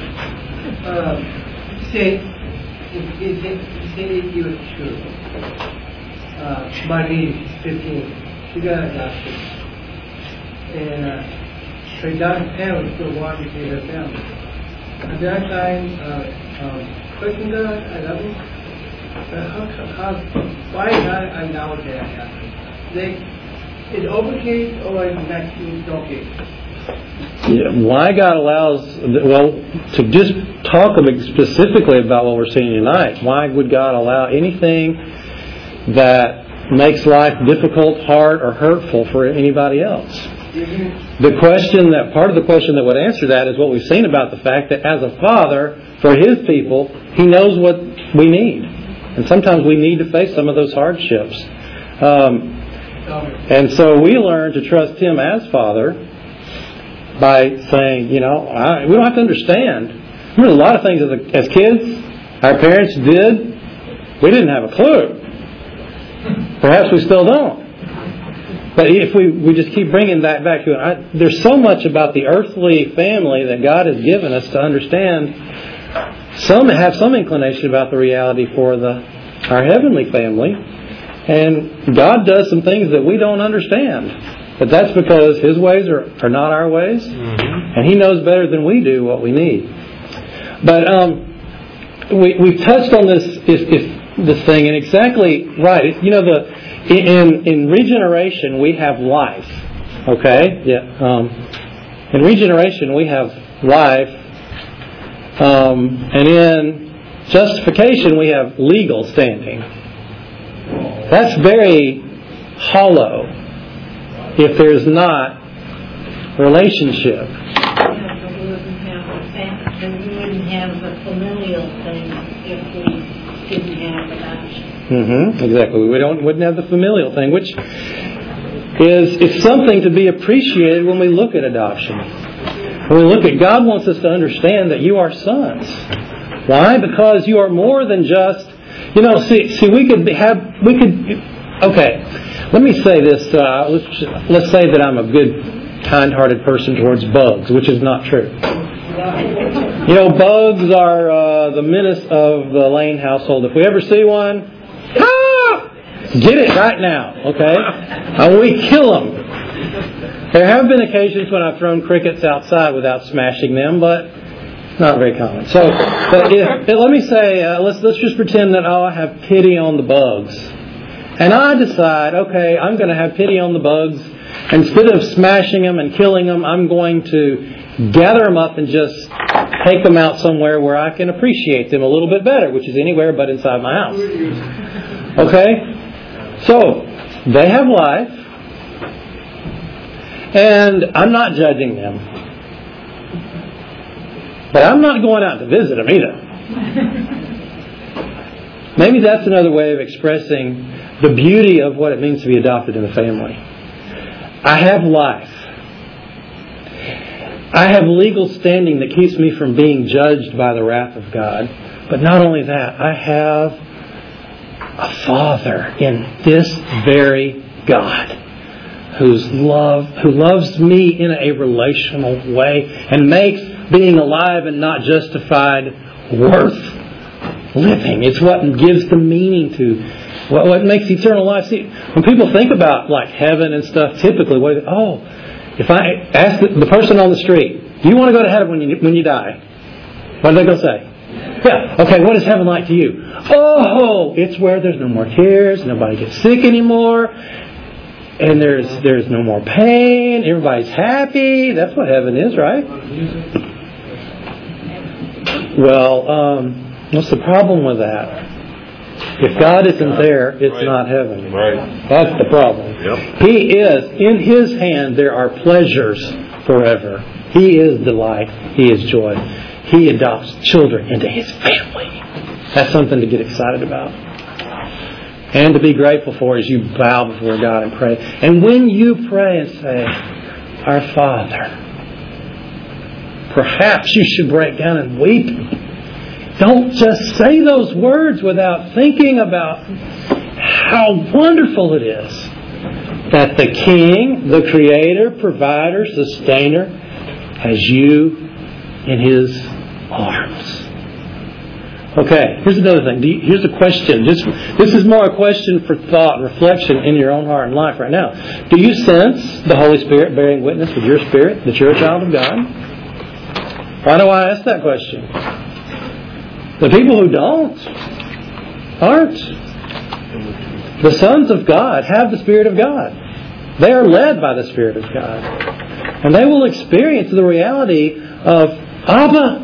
Uh, say, if, if, if, say if you were true, uh, my niece, fifteen, she got adopted, and uh, her adopted parents still wanted to see her family. At that time, uh, um, question God, I love him. But how, how, why God allow that happen? They, is it overcase or is it actually don't case? Yeah, why God allows, well, to just talk specifically about what we're seeing tonight, why would God allow anything that makes life difficult, hard, or hurtful for anybody else? Mm-hmm. The question that, part of the question that would answer that is what we've seen about the fact that as a father, for His people, He knows what we need. And sometimes we need to face some of those hardships. Um, and so we learn to trust Him as Father by saying, you know, I, we don't have to understand. Remember, a lot of things as, a, as kids, our parents did, we didn't have a clue. Perhaps we still don't. But if we, we just keep bringing that back to it, I, there's so much about the earthly family that God has given us to understand. Some have some inclination about the reality for the our heavenly family. And God does some things that we don't understand. But that's because His ways are, are not our ways. Mm-hmm. And He knows better than we do what we need. But um, we, we've touched on this if, if this thing, and exactly right. You know, the in in regeneration we have life. Okay? Yeah. Um, in regeneration we have life. Um, and in justification we have legal standing. That's very hollow if there's not relationship. Yeah, but we wouldn't have a fam- we wouldn't have a familial thing if we didn't have adoption. Mm-hmm, exactly. We don't wouldn't have the familial thing, which is it's something to be appreciated when we look at adoption. When we look at God wants us to understand that you are sons. Why? Because you are more than just, you know, see, see we could have, we could, okay, let me say this, uh, let's, let's say that I'm a good, kind-hearted person towards bugs, which is not true. You know, bugs are uh, the menace of the Lane household. If we ever see one, ah, get it right now, okay? And we kill them. There have been occasions when I've thrown crickets outside without smashing them, but not very common. So, but if, let me say, uh, let's let's just pretend that oh, I have pity on the bugs, and I decide, okay, I'm going to have pity on the bugs. Instead of smashing them and killing them, I'm going to gather them up and just take them out somewhere where I can appreciate them a little bit better, which is anywhere but inside my house. Okay, so they have life, and I'm not judging them. But I'm not going out to visit them either. Maybe that's another way of expressing the beauty of what it means to be adopted in the family. I have life. I have legal standing that keeps me from being judged by the wrath of God. But not only that, I have a Father in this very God who's love, who loves me in a relational way and makes being alive and not justified worth living. It's what gives the meaning to what, what makes eternal life. See, when people think about like heaven and stuff, typically, what, oh, if I ask the, the person on the street, do you want to go to heaven when you when you die? What are they going to say? Yeah. Okay. What is heaven like to you? Oh, it's where there's no more tears, nobody gets sick anymore, and there's there's no more pain. Everybody's happy. That's what heaven is, right? Well, um, what's the problem with that? If God isn't there, it's right. Not heaven. Right. That's the problem. Yep. He is, in His hand there are pleasures forever. He is delight. He is joy. He adopts children into His family. That's something to get excited about. And to be grateful for as you bow before God and pray. And when you pray and say, our Father. Perhaps you should break down and weep. Don't just say those words without thinking about how wonderful it is that the King, the Creator, Provider, Sustainer, has you in His arms. Okay, here's another thing. Do you, here's a question. Just, this is more a question for thought and reflection in your own heart and life right now. Do you sense the Holy Spirit bearing witness with your spirit that you're a child of God? Why do I ask that question? The people who don't aren't. The sons of God have the Spirit of God. They are led by the Spirit of God. And they will experience the reality of Abba.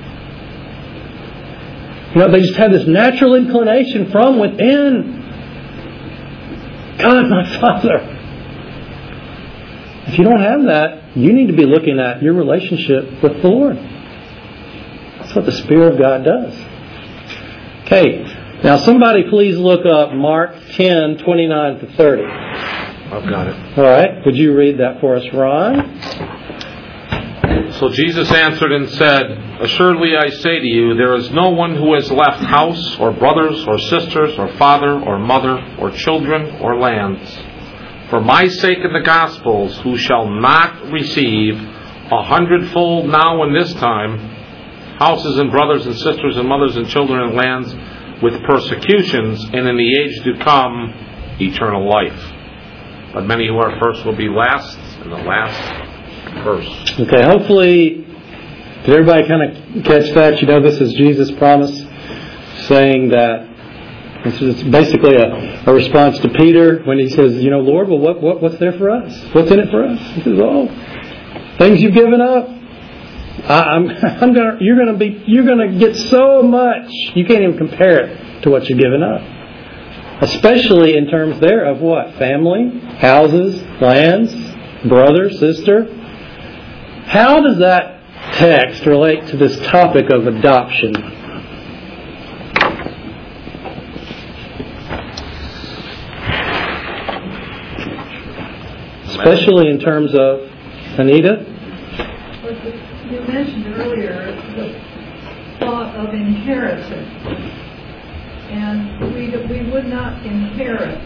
You know, they just have this natural inclination from within. God, my Father. If you don't have that, you need to be looking at your relationship with the Lord. That's what the Spirit of God does. Okay, now somebody please look up Mark ten, twenty-nine to thirty. I've got it. All right, would you read that for us, Ron? So Jesus answered and said, Assuredly I say to you, there is no one who has left house, or brothers, or sisters, or father, or mother, or children, or lands, for my sake in the Gospels, who shall not receive a hundredfold now in this time, houses and brothers and sisters and mothers and children and lands, with persecutions, and in the age to come, eternal life. But many who are first will be last, and the last first. Okay, hopefully, did everybody kind of catch that? You know, this is Jesus' promise, saying that this is basically a, a response to Peter when he says, you know, Lord, well, what, what what's there for us? What's in it for us? He says, oh, things you've given up. I, I'm, I'm gonna, you're gonna be, you're gonna get so much you can't even compare it to what you've given up. Especially in terms there of what? Family, houses, lands, brother, sister. How does that text relate to this topic of adoption? Especially in terms of Anita? You mentioned earlier the thought of inheritance. And we, we would not inherit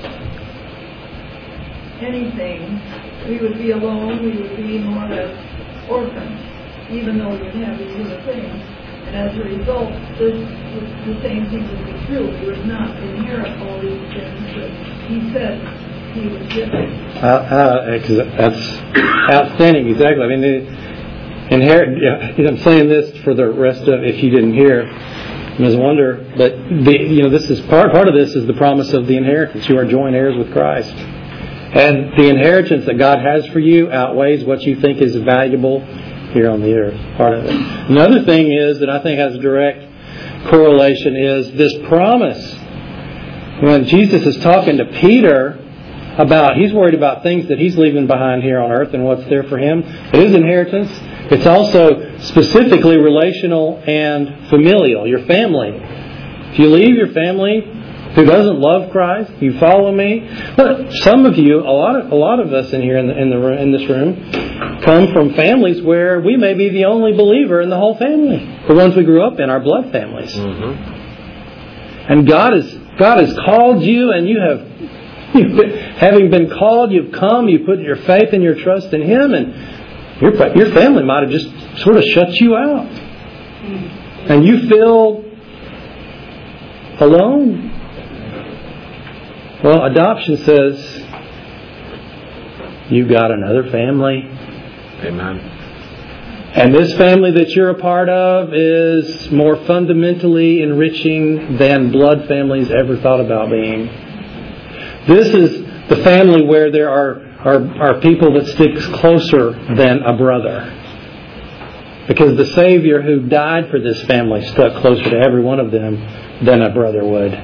anything. We would be alone. We would be more as orphans, even though we'd have these other things. And as a result, this, the same thing would be true. We would not inherit all these things that He said He would give us. Uh, uh, that's outstanding. Exactly. I mean, the inherit. Yeah, I'm saying this for the rest of, if you didn't hear, Miz Wonder, but the, you know, this is part part of this is the promise of the inheritance. You are joint heirs with Christ, and the inheritance that God has for you outweighs what you think is valuable here on the earth. Part of it. Another thing is that I think has a direct correlation is this promise. When Jesus is talking to Peter about, he's worried about things that he's leaving behind here on earth and what's there for him. His inheritance. It's also specifically relational and familial, your family. If you leave your family who doesn't love Christ, you follow me. Look, some of you, a lot of a lot of us in here in the in the in this room, come from families where we may be the only believer in the whole family, the ones we grew up in, our blood families. Mm-hmm. And God has God has called you, and you have, you've been, having been called, you've come, you put your faith and your trust in Him, and Your, your family might have just sort of shut you out. And you feel alone. Well, adoption says you've got another family. Amen. And this family that you're a part of is more fundamentally enriching than blood families ever thought about being. This is the family where there are Are, are people that stick closer than a brother. Because the Savior who died for this family stuck closer to every one of them than a brother would.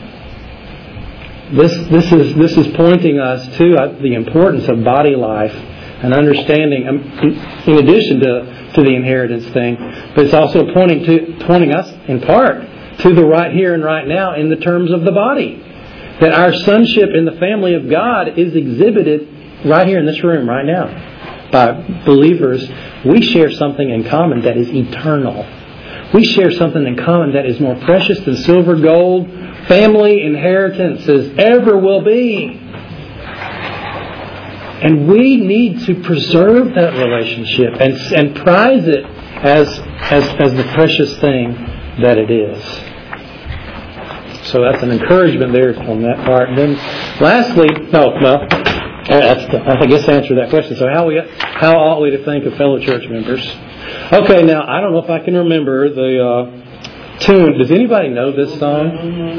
This this is this is pointing us to the importance of body life and understanding, in addition to, to the inheritance thing, but it's also pointing to pointing us in part to the right here and right now in the terms of the body. That our sonship in the family of God is exhibited right here in this room, right now. by believers, we share something in common that is eternal. We share something in common that is more precious than silver, gold, family inheritances ever will be. And we need to preserve that relationship and, and prize it as, as, as the precious thing that it is. So that's an encouragement there on that part. And then lastly, no, no, that's the, I guess to answer that question. So how we how ought we to think of fellow church members? Okay, now I don't know if I can remember the uh, tune. Does anybody know this song?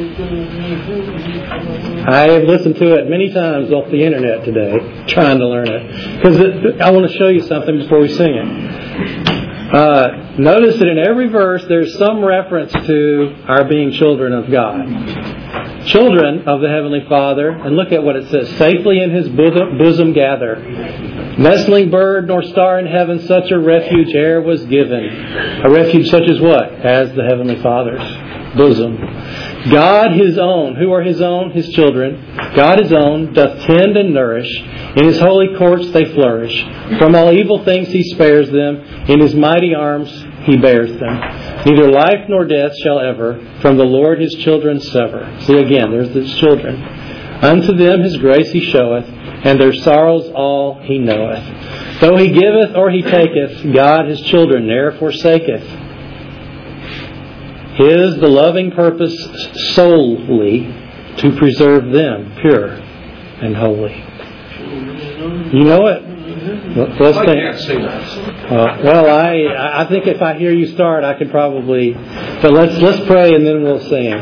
I have listened to it many times off the internet today, trying to learn it. Because I want to show you something before we sing it. Uh, notice that in every verse there's some reference to our being children of God. Children of the Heavenly Father. And look at what it says. Safely in His bosom gather. Nestling bird nor star in heaven, such a refuge e'er was given. A refuge such as what? As the Heavenly Father's bosom. God His own. Who are His own? His children. God His own doth tend and nourish. In His holy courts they flourish. From all evil things He spares them. In His mighty arms He bears them. Neither life nor death shall ever from the Lord His children sever. See again, there's His children. Unto them His grace He showeth, and their sorrows all He knoweth. Though He giveth or He taketh, God His children ne'er forsaketh. His the loving purpose solely to preserve them pure and holy. You know it? Let's I think. can't sing that. Uh, well, I I think if I hear you start, I could probably. But let's let's pray and then we'll sing.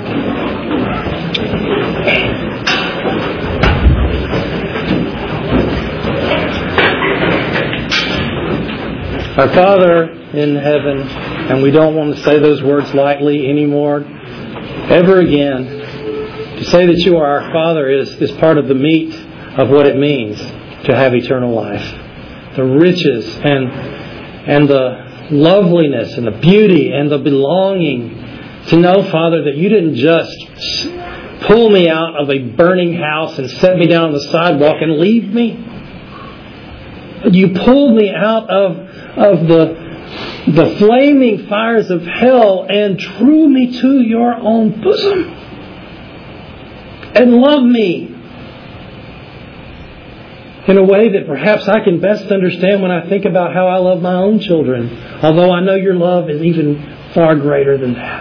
Our Father in heaven, and we don't want to say those words lightly anymore, ever again. To say that you are our Father is, is part of the meat of what it means to have eternal life. The riches and and the loveliness and the beauty and the belonging. To know, Father, that you didn't just pull me out of a burning house and set me down on the sidewalk and leave me. You pulled me out of, of the, the flaming fires of hell and drew me to your own bosom. And love me in a way that perhaps I can best understand when I think about how I love my own children. Although I know your love is even far greater than that.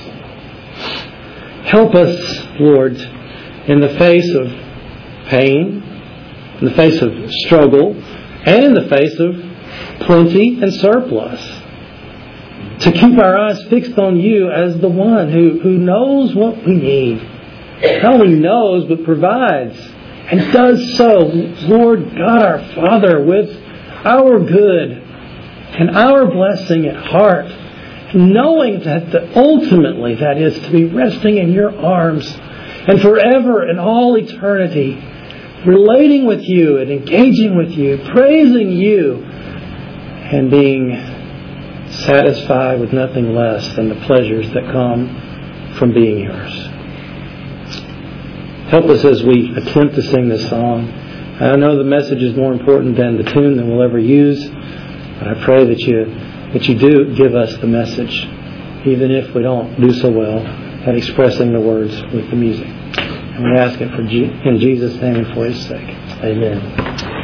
Help us, Lord, in the face of pain, in the face of struggle, and in the face of plenty and surplus, to keep our eyes fixed on you as the one who, who knows what we need. Not only knows, but provides. And does so, Lord God our Father, with our good and our blessing at heart, knowing that the, ultimately that is to be resting in your arms and forever in all eternity, relating with you and engaging with you, praising you, and being satisfied with nothing less than the pleasures that come from being yours. Help us as we attempt to sing this song. I know the message is more important than the tune that we'll ever use, but I pray that you that you do give us the message, even if we don't do so well at expressing the words with the music. And we ask it for G- in Jesus' name and for His sake. Amen.